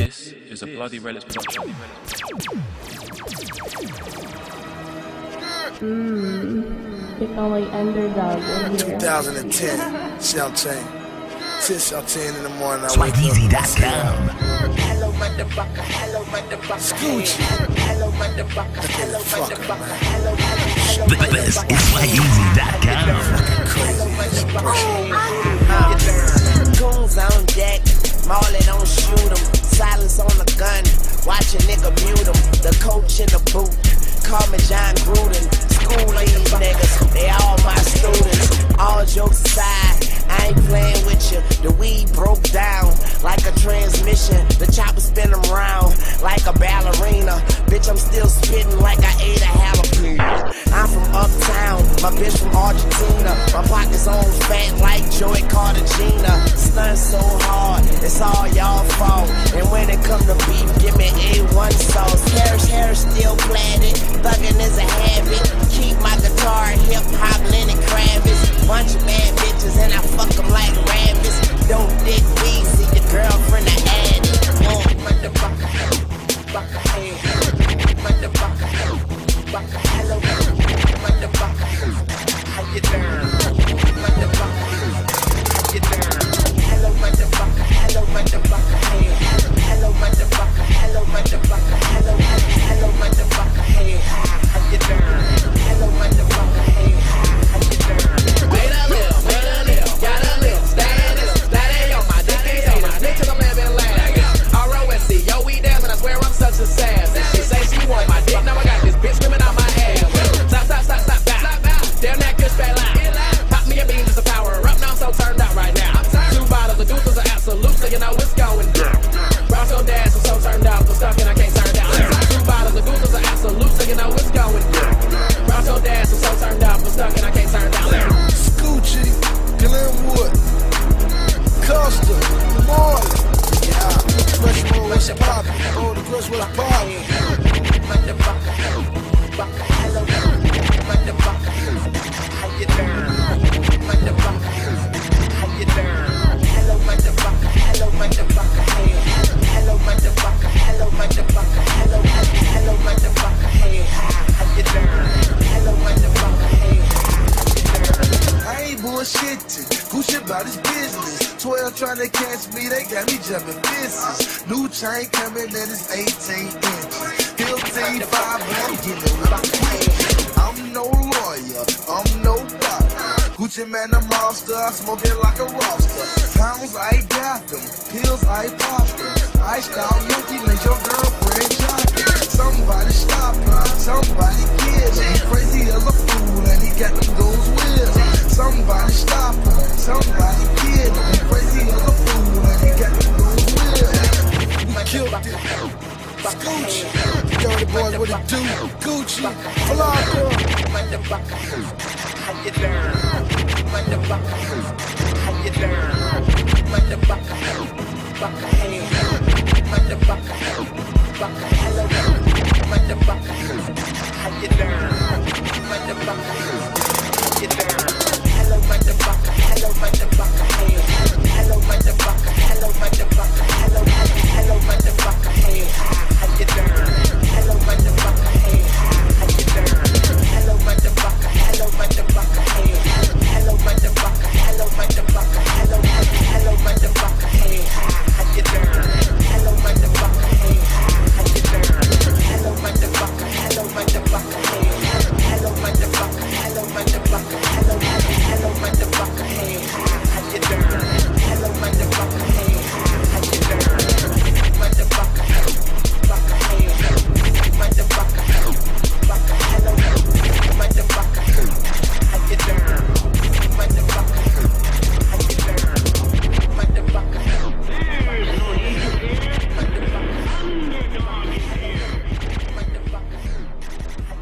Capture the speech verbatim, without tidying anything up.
This is a Bloody Relics production. Mmm, ikaw ay underdog in here. twenty ten, Sheltain. ten Sheltain in the morning, I Swag wake Easy dot up. com. Hello, motherfucker. Hello, motherfucker. Scooch. Hello, motherfucker. Hello, motherfucker. Hello, The best is Swag Easy dot com. Goons on deck, Marley don't shoot 'em. Silence on the gun, watch a nigga mute 'em. The coach in the boot, call me John Gruden. School these niggas, they all my students. All jokes aside, I ain't playing with you. The weed broke down like a transmission. The chopper spin around like a ballerina. Bitch, I'm still spitting like I ate a jalapeno. I'm from uptown, my bitch from Argentina. My pockets on fat like Joey Cartagena. Stunt so hard, it's all y'all fault. And when it come to beef, give me A one sauce. Harris, Harris still platted, thuggin' is a habit. Keep my guitar hip hop, Lenny Kravitz. Bunch of bad bitches and I fuck them like rabbits. Don't dick Weezy, your girlfriend a addict. Oh, motherfucker, motherfucker, hey, motherfucker, motherfucker, hello, motherfucker, how you doing? Motherfucker, how you doing? Hello, motherfucker, hello, motherfucker, hey, hello, motherfucker, hello, motherfucker, hello, hello, motherfucker, hey, how you doing? Hello, motherfucker, hey, how you doing? Wait a little, wait a little, got a little, stand it, stand it on my dick, on my dick till I'm living last. R O S C, yo, we dancing, I swear I'm such a sass. She say she want my dick, now I got this bitch screaming out my ass. Stop, stop, stop, stop, stop, damn that good fat line. Pop me a bean just to power her up, now I'm so turned out right now. Two bottles of deuces are absolute, so you know it's going down. Rock so dash, I'm so turned out, I'm stuck and I can't turn down. Two bottles of deuces are absolute, so you know it's going down. Rock so dash, I'm so turned out, I'm stuck and I can't turn down. Scoochie, Glenwood, Costa, Marley. Yeah, fresh roll, what's poppin'? Oh, the fresh what's poppin'? Motherfucker, motherfucker, hello, motherfucker, how you doing? Motherfucker, how you doing? Hello, motherfucker, hello, motherfucker, hey, hello, motherfucker, hello, motherfucker, hello, hello, motherfucker, hey, how you doing? Hello, motherfucker, hey, how you doing? I ain't bullshitting. Gucci about his business. twelve trying to catch me, they got me jumping fences. New chain coming and it's eighteen inches. Hilton five, I'm getting what I'm getting. I'm no lawyer, I'm no doctor. Gucci man, a monster, I smoke it like a roster. Pounds, I got them. Pills, I pop them. I style Yankee, make your girlfriend jockey. Somebody stop him, somebody kill him. He crazy as a fool and he got them goes wheels. Somebody stop him, somebody kill him. He crazy as a fool and he got them goes wheels. We killed it. Scooch, dirty boys, what it do? Gucci, Flocka. Motherfucker, how you doing? Motherfucker, how you doing? Motherfucker, fucker, hey.